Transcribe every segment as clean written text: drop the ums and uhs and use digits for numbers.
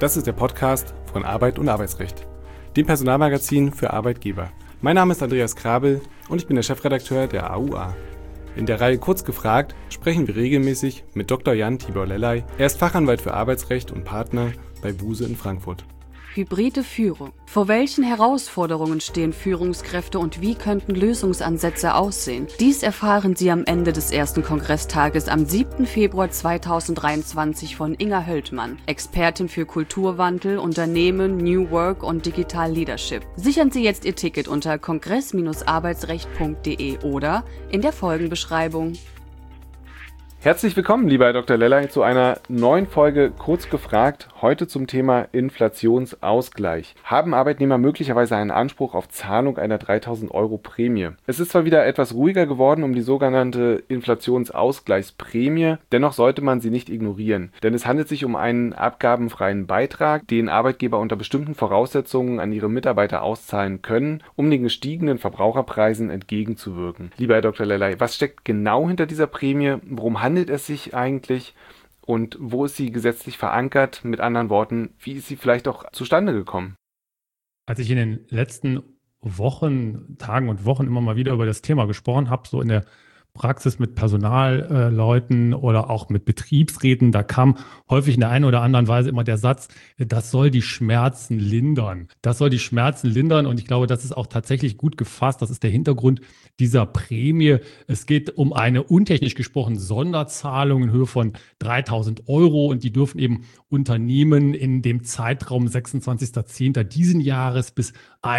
Das ist der Podcast von Arbeit und Arbeitsrecht, dem Personalmagazin für Arbeitgeber. Mein Name ist Andreas Krabel und ich bin der Chefredakteur der AUA. In der Reihe Kurz gefragt sprechen wir regelmäßig mit Dr. Jan Tibor Lellay. Er ist Fachanwalt für Arbeitsrecht und Partner bei Buse in Frankfurt. Hybride Führung. Vor welchen Herausforderungen stehen Führungskräfte und wie könnten Lösungsansätze aussehen? Dies erfahren Sie am Ende des ersten Kongresstages am 7. Februar 2023 von Inga Höldmann, Expertin für Kulturwandel, Unternehmen, New Work und Digital Leadership. Sichern Sie jetzt Ihr Ticket unter kongress-arbeitsrecht.de oder in der Folgenbeschreibung. Herzlich willkommen, lieber Herr Dr. Lellay, zu einer neuen Folge Kurz gefragt, heute zum Thema Inflationsausgleich. Haben Arbeitnehmer möglicherweise einen Anspruch auf Zahlung einer 3.000 € Prämie? Es ist zwar wieder etwas ruhiger geworden um die sogenannte Inflationsausgleichsprämie, dennoch sollte man sie nicht ignorieren, denn es handelt sich um einen abgabenfreien Beitrag, den Arbeitgeber unter bestimmten Voraussetzungen an ihre Mitarbeiter auszahlen können, um den gestiegenen Verbraucherpreisen entgegenzuwirken. Lieber Herr Dr. Lellay, was steckt genau hinter dieser Prämie? Worum handelt es sich eigentlich und wo ist sie gesetzlich verankert? Mit anderen Worten, wie ist sie vielleicht auch zustande gekommen? Als ich in den letzten Tagen und Wochen immer mal wieder über das Thema gesprochen habe, so in der Praxis mit Personalleuten oder auch mit Betriebsräten, da kam häufig in der einen oder anderen Weise immer der Satz, das soll die Schmerzen lindern. Das soll die Schmerzen lindern und ich glaube, das ist auch tatsächlich gut gefasst. Das ist der Hintergrund dieser Prämie. Es geht um eine untechnisch gesprochen Sonderzahlung in Höhe von 3.000 € und die dürfen eben Unternehmen in dem Zeitraum 26.10. diesen Jahres bis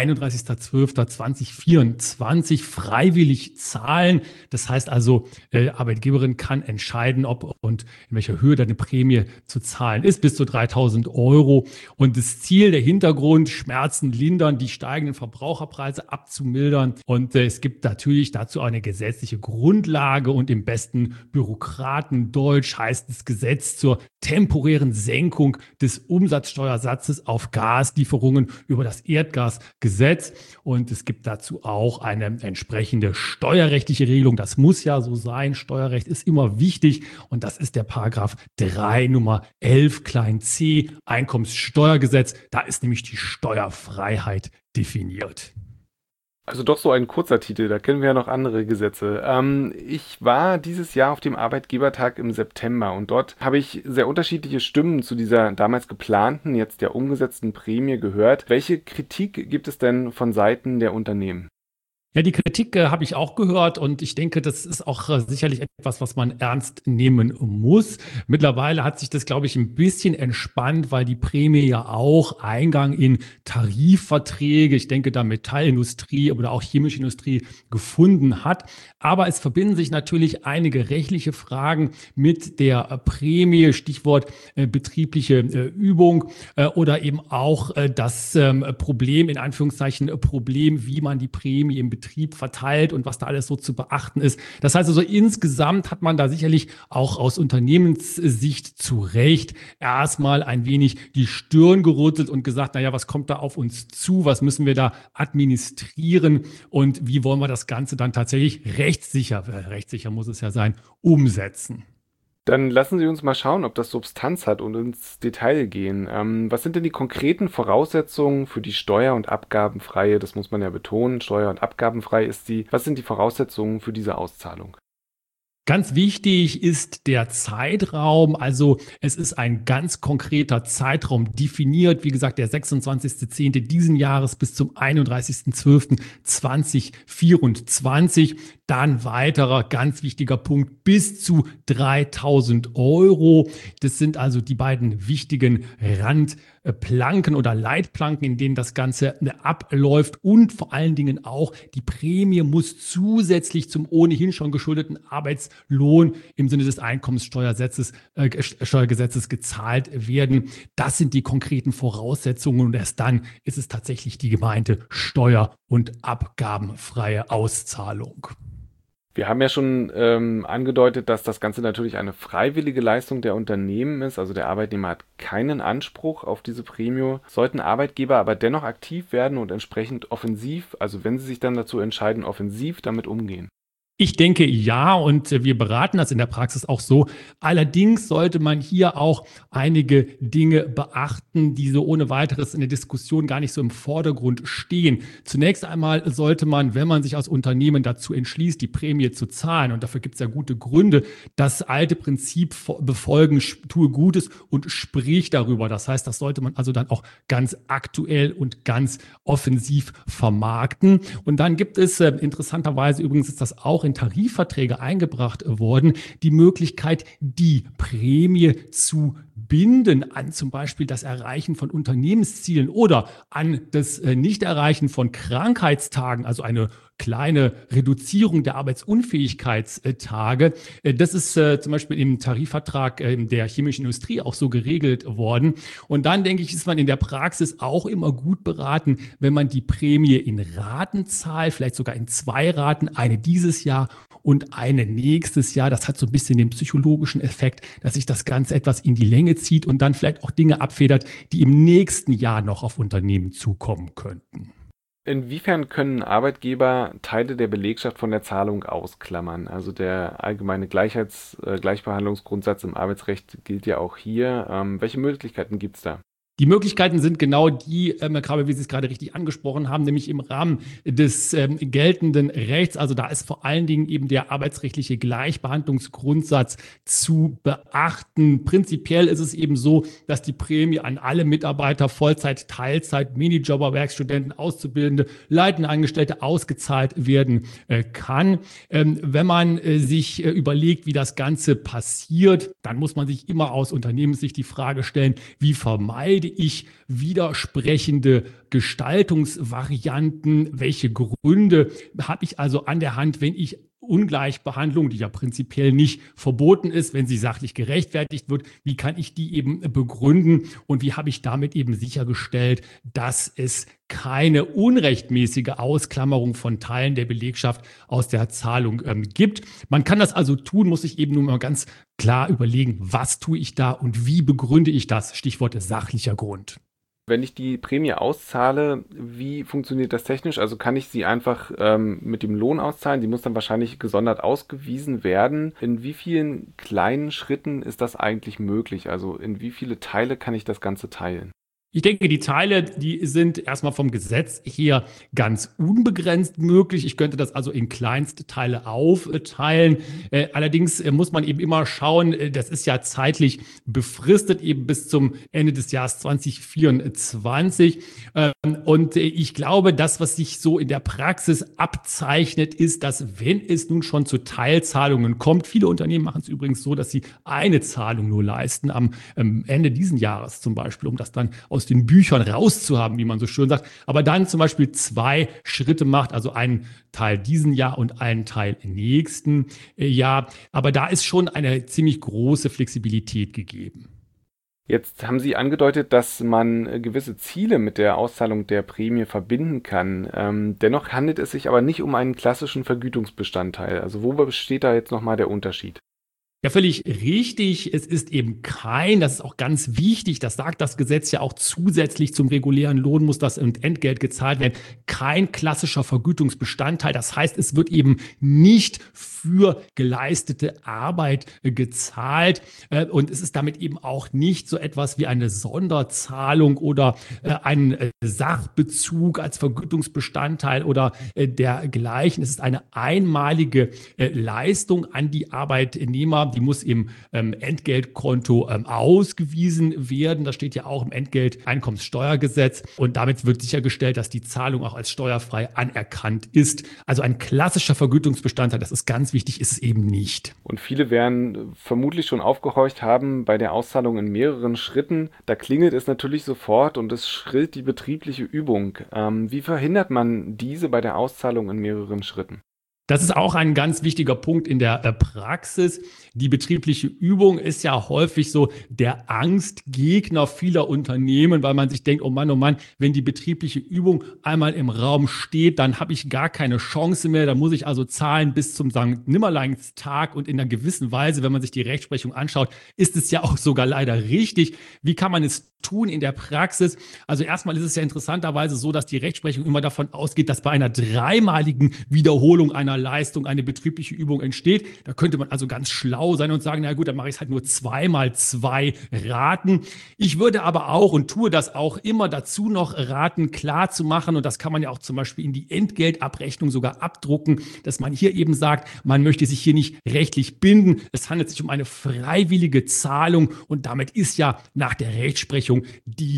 31.12.2024 freiwillig zahlen. Das heißt also, die Arbeitgeberin kann entscheiden, ob und in welcher Höhe eine Prämie zu zahlen ist, bis zu 3.000 €. Und das Ziel, der Hintergrund, Schmerzen lindern, die steigenden Verbraucherpreise abzumildern. Und es gibt natürlich dazu eine gesetzliche Grundlage und im besten Bürokratendeutsch heißt das Gesetz zur temporären Senkung des Umsatzsteuersatzes auf Gaslieferungen über das Erdgasgesetz. Und es gibt dazu auch eine entsprechende steuerrechtliche Regelung. Das muss ja so sein. Steuerrecht ist immer wichtig. Und das ist der Paragraph 3 Nummer 11 klein c Einkommenssteuergesetz. Da ist nämlich die Steuerfreiheit definiert. Also doch so ein kurzer Titel, da kennen wir ja noch andere Gesetze. Ich war dieses Jahr auf dem Arbeitgebertag im September und dort habe ich sehr unterschiedliche Stimmen zu dieser damals geplanten, jetzt ja umgesetzten Prämie gehört. Welche Kritik gibt es denn von Seiten der Unternehmen? Ja, die Kritik habe ich auch gehört und ich denke, das ist auch sicherlich etwas, was man ernst nehmen muss. Mittlerweile hat sich das, glaube ich, ein bisschen entspannt, weil die Prämie ja auch Eingang in Tarifverträge, ich denke da Metallindustrie oder auch chemische Industrie gefunden hat. Aber es verbinden sich natürlich einige rechtliche Fragen mit der Prämie, Stichwort betriebliche Übung oder eben auch das Problem, in Anführungszeichen Problem, wie man die Prämie im Betrieb verteilt und was da alles so zu beachten ist. Das heißt also, insgesamt hat man da sicherlich auch aus Unternehmenssicht zu Recht erstmal ein wenig die Stirn gerunzelt und gesagt, naja, was kommt da auf uns zu? Was müssen wir da administrieren? Und wie wollen wir das Ganze dann tatsächlich rechtssicher muss es ja sein, umsetzen? Dann lassen Sie uns mal schauen, ob das Substanz hat und ins Detail gehen. Was sind denn die konkreten Voraussetzungen für die steuer- und abgabenfreie, das muss man ja betonen, steuer- und abgabenfrei ist sie. Was sind die Voraussetzungen für diese Auszahlung? Ganz wichtig ist der Zeitraum, also es ist ein ganz konkreter Zeitraum definiert, wie gesagt, der 26.10. diesen Jahres bis zum 31.12.2024. Dann weiterer ganz wichtiger Punkt bis zu 3.000 €. Das sind also die beiden wichtigen Randplanken oder Leitplanken, in denen das Ganze abläuft und vor allen Dingen auch die Prämie muss zusätzlich zum ohnehin schon geschuldeten Arbeitslohn im Sinne des Einkommenssteuergesetzes gezahlt werden. Das sind die konkreten Voraussetzungen und erst dann ist es tatsächlich die gemeinte steuer- und abgabenfreie Auszahlung. Wir haben ja schon angedeutet, dass das Ganze natürlich eine freiwillige Leistung der Unternehmen ist. Also der Arbeitnehmer hat keinen Anspruch auf diese Prämie. Sollten Arbeitgeber aber dennoch aktiv werden und entsprechend offensiv, also wenn sie sich dann dazu entscheiden, offensiv damit umgehen? Ich denke ja, und wir beraten das in der Praxis auch so. Allerdings sollte man hier auch einige Dinge beachten, die so ohne weiteres in der Diskussion gar nicht so im Vordergrund stehen. Zunächst einmal sollte man, wenn man sich als Unternehmen dazu entschließt, die Prämie zu zahlen, und dafür gibt es ja gute Gründe, das alte Prinzip befolgen, tue Gutes und sprich darüber. Das heißt, das sollte man also dann auch ganz aktuell und ganz offensiv vermarkten. Und dann gibt es interessanterweise, übrigens ist das auch in Tarifverträge eingebracht worden, die Möglichkeit, die Prämie zu binden an zum Beispiel das Erreichen von Unternehmenszielen oder an das Nichterreichen von Krankheitstagen, also eine kleine Reduzierung der Arbeitsunfähigkeitstage. Das ist zum Beispiel im Tarifvertrag der chemischen Industrie auch so geregelt worden. Und dann, denke ich, ist man in der Praxis auch immer gut beraten, wenn man die Prämie in Raten zahlt, vielleicht sogar in 2 Raten, eine dieses Jahr und eine nächstes Jahr. Das hat so ein bisschen den psychologischen Effekt, dass sich das Ganze etwas in die Länge zieht und dann vielleicht auch Dinge abfedert, die im nächsten Jahr noch auf Unternehmen zukommen könnten. Inwiefern können Arbeitgeber Teile der Belegschaft von der Zahlung ausklammern? Also der allgemeine Gleichbehandlungsgrundsatz im Arbeitsrecht gilt ja auch hier. Welche Möglichkeiten gibt es da? Die Möglichkeiten sind genau die, gerade wie Sie es gerade richtig angesprochen haben, nämlich im Rahmen des geltenden Rechts. Also da ist vor allen Dingen eben der arbeitsrechtliche Gleichbehandlungsgrundsatz zu beachten. Prinzipiell ist es eben so, dass die Prämie an alle Mitarbeiter, Vollzeit, Teilzeit, Minijobber, Werkstudenten, Auszubildende, leitende Angestellte ausgezahlt werden kann. Wenn man sich überlegt, wie das Ganze passiert, dann muss man sich immer aus Unternehmenssicht die Frage stellen, wie vermeide ich widersprechende Gestaltungsvarianten? Welche Gründe habe ich also an der Hand, wenn ich Ungleichbehandlung, die ja prinzipiell nicht verboten ist, wenn sie sachlich gerechtfertigt wird, wie kann ich die eben begründen und wie habe ich damit eben sichergestellt, dass es keine unrechtmäßige Ausklammerung von Teilen der Belegschaft aus der Zahlung gibt. Man kann das also tun, muss sich eben nur mal ganz klar überlegen, was tue ich da und wie begründe ich das? Stichwort sachlicher Grund. Wenn ich die Prämie auszahle, wie funktioniert das technisch? Also kann ich sie einfach mit dem Lohn auszahlen? Die muss dann wahrscheinlich gesondert ausgewiesen werden. In wie vielen kleinen Schritten ist das eigentlich möglich? Also in wie viele Teile kann ich das Ganze teilen? Ich denke, die Teile, die sind erstmal vom Gesetz her ganz unbegrenzt möglich. Ich könnte das also in kleinste Teile aufteilen. Allerdings muss man eben immer schauen, das ist ja zeitlich befristet, eben bis zum Ende des Jahres 2024. Und ich glaube, das, was sich so in der Praxis abzeichnet, ist, dass wenn es nun schon zu Teilzahlungen kommt, viele Unternehmen machen es übrigens so, dass sie eine Zahlung nur leisten am Ende dieses Jahres zum Beispiel, um das dann aus den Büchern rauszuhaben, wie man so schön sagt, aber dann zum Beispiel 2 Schritte macht, also einen Teil diesen Jahr und einen Teil im nächsten Jahr. Aber da ist schon eine ziemlich große Flexibilität gegeben. Jetzt haben Sie angedeutet, dass man gewisse Ziele mit der Auszahlung der Prämie verbinden kann. Dennoch handelt es sich aber nicht um einen klassischen Vergütungsbestandteil. Also wo besteht da jetzt nochmal der Unterschied? Ja, völlig richtig. Es ist eben kein, das ist auch ganz wichtig, das sagt das Gesetz ja auch zusätzlich zum regulären Lohn muss das Entgelt gezahlt werden, kein klassischer Vergütungsbestandteil. Das heißt, es wird eben nicht für geleistete Arbeit gezahlt und es ist damit eben auch nicht so etwas wie eine Sonderzahlung oder ein Sachbezug als Vergütungsbestandteil oder dergleichen. Es ist eine einmalige Leistung an die Arbeitnehmer, die muss im Entgeltkonto ausgewiesen werden. Das steht ja auch im Entgelteinkommenssteuergesetz und damit wird sichergestellt, dass die Zahlung auch als steuerfrei anerkannt ist. Also ein klassischer Vergütungsbestandteil, das ist ganz wichtig, ist es eben nicht. Und viele werden vermutlich schon aufgehorcht haben bei der Auszahlung in mehreren Schritten. Da klingelt es natürlich sofort und es schrillt die betriebliche Übung. Wie verhindert man diese bei der Auszahlung in mehreren Schritten? Das ist auch ein ganz wichtiger Punkt in der Praxis. Die betriebliche Übung ist ja häufig so der Angstgegner vieler Unternehmen, weil man sich denkt, oh Mann, wenn die betriebliche Übung einmal im Raum steht, dann habe ich gar keine Chance mehr. Da muss ich also zahlen bis zum Sankt-Nimmerleins-Tag und in einer gewissen Weise, wenn man sich die Rechtsprechung anschaut, ist es ja auch sogar leider richtig. Wie kann man es tun in der Praxis? Also erstmal ist es ja interessanterweise so, dass die Rechtsprechung immer davon ausgeht, dass bei einer dreimaligen Wiederholung einer Leistung eine betriebliche Übung entsteht. Da könnte man also ganz schlau sein und sagen, na gut, dann mache ich es halt nur 2x2 Raten. Ich würde aber auch und tue das auch immer dazu noch raten, klar zu machen, und das kann man ja auch zum Beispiel in die Entgeltabrechnung sogar abdrucken, dass man hier eben sagt, man möchte sich hier nicht rechtlich binden. Es handelt sich um eine freiwillige Zahlung und damit ist ja nach der Rechtsprechung der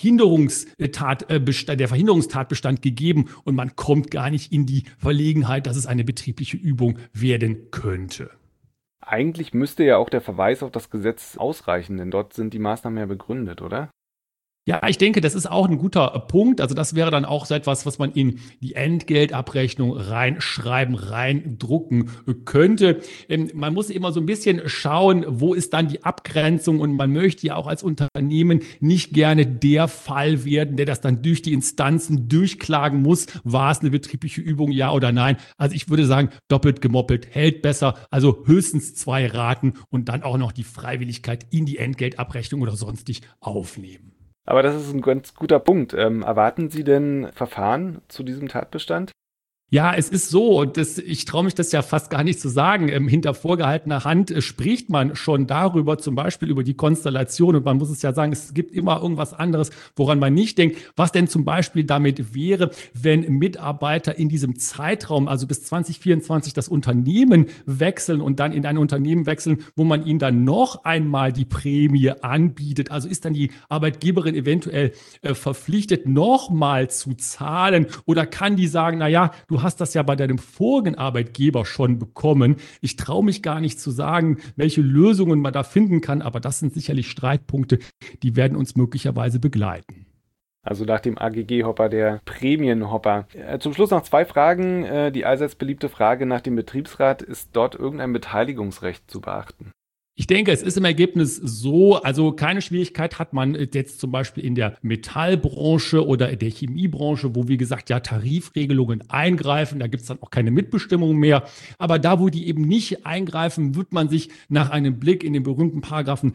Verhinderungstatbestand gegeben und man kommt gar nicht in die Verlegenheit, dass es eine betriebliche Übung werden könnte. Eigentlich müsste ja auch der Verweis auf das Gesetz ausreichen, denn dort sind die Maßnahmen ja begründet, oder? Ja, ich denke, das ist auch ein guter Punkt. Also das wäre dann auch so etwas, was man in die Entgeltabrechnung reinschreiben, reindrucken könnte. Man muss immer so ein bisschen schauen, wo ist dann die Abgrenzung, und man möchte ja auch als Unternehmen nicht gerne der Fall werden, der das dann durch die Instanzen durchklagen muss. War es eine betriebliche Übung, ja oder nein? Also ich würde sagen, doppelt gemoppelt hält besser. Also höchstens 2 Raten und dann auch noch die Freiwilligkeit in die Entgeltabrechnung oder sonstig aufnehmen. Aber das ist ein ganz guter Punkt. Erwarten Sie denn Verfahren zu diesem Tatbestand? Ja, es ist so, und ich traue mich das ja fast gar nicht zu sagen, hinter vorgehaltener Hand spricht man schon darüber, zum Beispiel über die Konstellation, und man muss es ja sagen, es gibt immer irgendwas anderes, woran man nicht denkt. Was denn zum Beispiel damit wäre, wenn Mitarbeiter in diesem Zeitraum, also bis 2024, das Unternehmen wechseln und dann in ein Unternehmen wechseln, wo man ihnen dann noch einmal die Prämie anbietet. Also ist dann die Arbeitgeberin eventuell verpflichtet, nochmal zu zahlen, oder kann die sagen, naja, du hast das ja bei deinem vorigen Arbeitgeber schon bekommen. Ich traue mich gar nicht zu sagen, welche Lösungen man da finden kann, aber das sind sicherlich Streitpunkte, die werden uns möglicherweise begleiten. Also nach dem AGG-Hopper, der Prämienhopper. Zum Schluss noch 2 Fragen. Die allseits beliebte Frage nach dem Betriebsrat: Ist dort irgendein Beteiligungsrecht zu beachten? Ich denke, es ist im Ergebnis so, also keine Schwierigkeit hat man jetzt zum Beispiel in der Metallbranche oder der Chemiebranche, wo, wie gesagt, ja Tarifregelungen eingreifen. Da gibt es dann auch keine Mitbestimmung mehr. Aber da, wo die eben nicht eingreifen, wird man sich nach einem Blick in den berühmten Paragraphen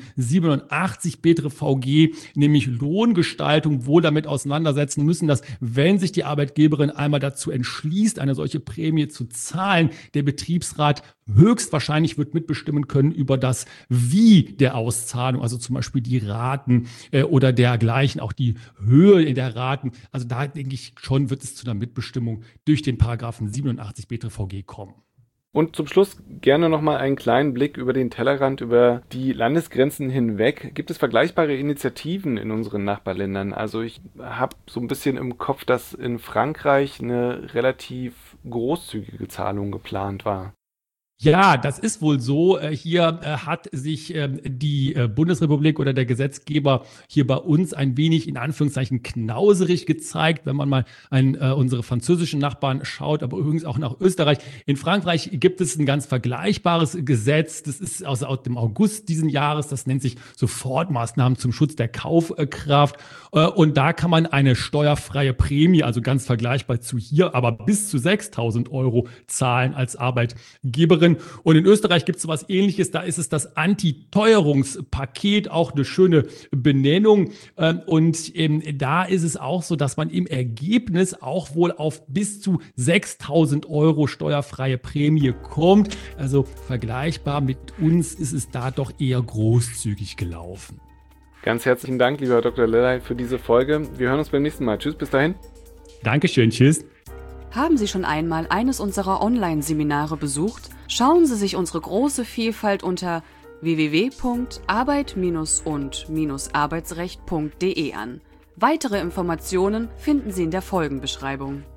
87 BTRVG, nämlich Lohngestaltung, wohl damit auseinandersetzen müssen, dass, wenn sich die Arbeitgeberin einmal dazu entschließt, eine solche Prämie zu zahlen, der Betriebsrat höchstwahrscheinlich wird mitbestimmen können über das Wie der Auszahlung, also zum Beispiel die Raten oder dergleichen, auch die Höhe der Raten. Also da denke ich schon, wird es zu einer Mitbestimmung durch den Paragraphen 87 BTRVG kommen. Und zum Schluss gerne nochmal einen kleinen Blick über den Tellerrand, über die Landesgrenzen hinweg. Gibt es vergleichbare Initiativen in unseren Nachbarländern? Also ich habe so ein bisschen im Kopf, dass in Frankreich eine relativ großzügige Zahlung geplant war. Ja, das ist wohl so. Hier hat sich die Bundesrepublik oder der Gesetzgeber hier bei uns ein wenig in Anführungszeichen knauserig gezeigt, wenn man mal an unsere französischen Nachbarn schaut, aber übrigens auch nach Österreich. In Frankreich gibt es ein ganz vergleichbares Gesetz. Das ist aus dem August diesen Jahres. Das nennt sich Sofortmaßnahmen zum Schutz der Kaufkraft. Und da kann man eine steuerfreie Prämie, also ganz vergleichbar zu hier, aber bis zu 6.000 € zahlen als Arbeitgeberin. Und in Österreich gibt es sowas Ähnliches, da ist es das Antiteuerungspaket, auch eine schöne Benennung. Und da ist es auch so, dass man im Ergebnis auch wohl auf bis zu 6.000 € steuerfreie Prämie kommt. Also vergleichbar mit uns ist es da doch eher großzügig gelaufen. Ganz herzlichen Dank, lieber Dr. Lellay, für diese Folge. Wir hören uns beim nächsten Mal. Tschüss, bis dahin. Dankeschön, tschüss. Haben Sie schon einmal eines unserer Online-Seminare besucht? Schauen Sie sich unsere große Vielfalt unter www.arbeit-und-arbeitsrecht.de an. Weitere Informationen finden Sie in der Folgenbeschreibung.